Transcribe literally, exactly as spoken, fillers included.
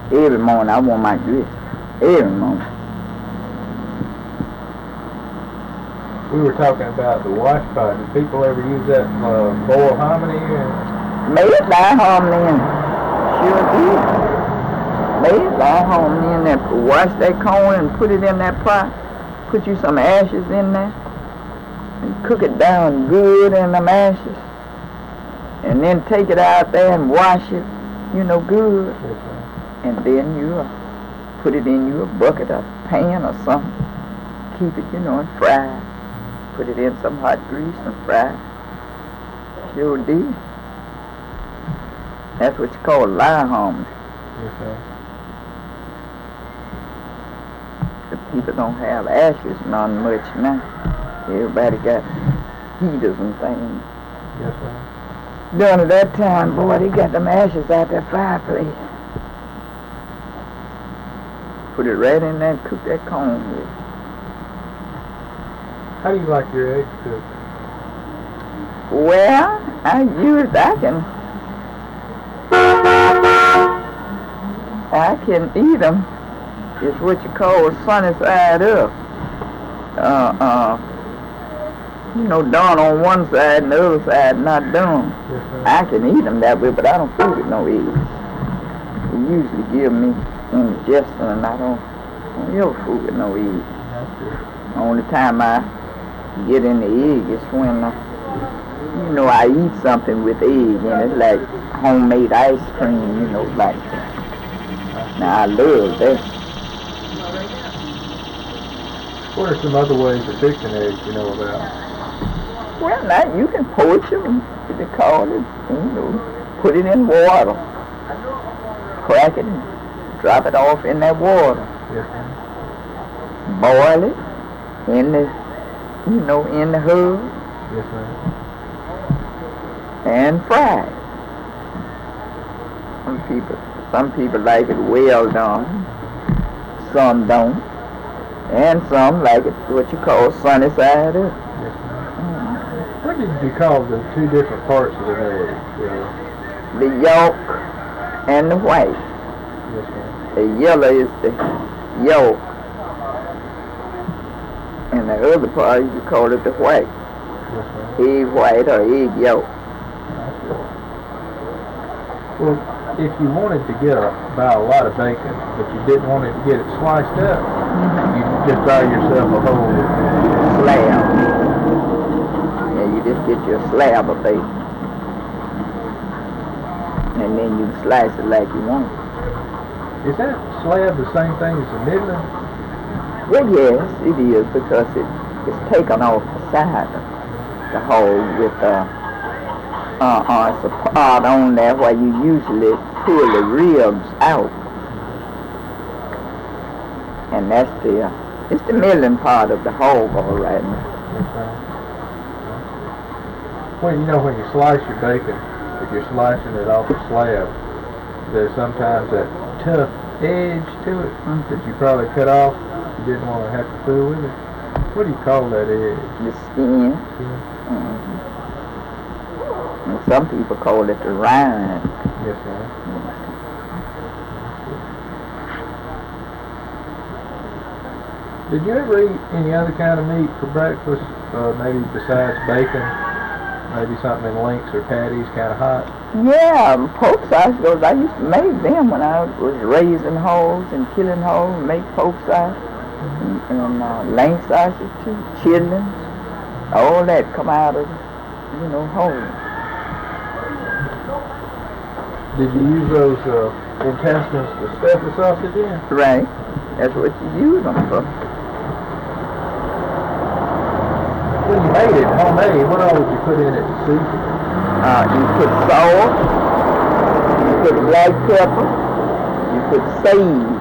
Every morning I want my grits. Every morning. We were talking about the wash pot. Did people ever use that uh, boiled hominy? Or? Made by hominy and sure did. Made by hominy and then wash that corn and put it in that pot. Put you some ashes in there. And cook it down good in them ashes. And then take it out there and wash it, you know, good. Yes, and then you uh, put it in your bucket or pan or something. Keep it, you know, and fry. Put it in some hot grease and fry. Sure did. That's what you call lye hominy. Yes, sir. The people don't have ashes none much now. Everybody got heaters and things. Yes, sir. During at that time, boy, they got them ashes out that fireplace. Put it right in there and cook that corn with. How do you like your eggs cooked? Well, I use, I can, I can eat them. It's what you call sunny side up. Uh, uh, you know, done on one side and the other side not done. Yes, sir. I can eat them that way, but I don't fool with no eggs. They usually give me indigestion, and I don't, I don't ever fool with no eggs. That's good. The only time I get in the egg is when, uh, you know, I eat something with egg in it, like homemade ice cream, you know, like that. Now, I love that. What are some other ways of fixing eggs you know about? Well, now you can poach them, what they call it, you know, put it in water, crack it, and drop it off in that water. Yes, sir. Boil it in the, you know, in the hood. Yes, sir. And fry it. Some people, some people like it well done, some don't, and some like it what you call sunny side up. Yes, sir. What did you call the two different parts of the egg? Uh, The yolk and the white. yes, sir. The yellow is the yolk, and the other part you call it the white. Yes, sir. Egg white or egg yolk. Well, if you wanted to get a, buy a lot of bacon, but you didn't want it to get it sliced up, you just buy yourself a whole Slab. Yeah, you just get your slab of bacon. And then you slice it like you want. Is that slab the same thing as a middling? Well, yes, it is, because it, it's taken off the side of the hole with uh, uh, uh, it's a part on there where you usually pull the ribs out. And that's the, uh, it's the middling part of the hole all right now. Yes, sir. Well, you know, when you slice your bacon, if you're slicing it off the slab, there's sometimes that tough edge to it Mm-hmm. that you probably cut off. You didn't want to have to fool with it. What do you call that edge? The skin. Yeah. Mm-hmm. And some people call it the rind. Yes, sir. Did you ever eat any other kind of meat for breakfast, uh, maybe besides bacon? Maybe something in links or patties, kind of hot? Yeah, pork sausages. I used to make them when I was raising hogs and killing hogs, make pork sausage. Mm-hmm. And uh, lamb sausage too, chitlins. All that come out of, you know, hogs. Did you use those uh, intestines to stuff the sausage in? Right. That's what you use them for. When you made it homemade, what all would you put in it to season? Uh, you put salt, you put black pepper, you put sage,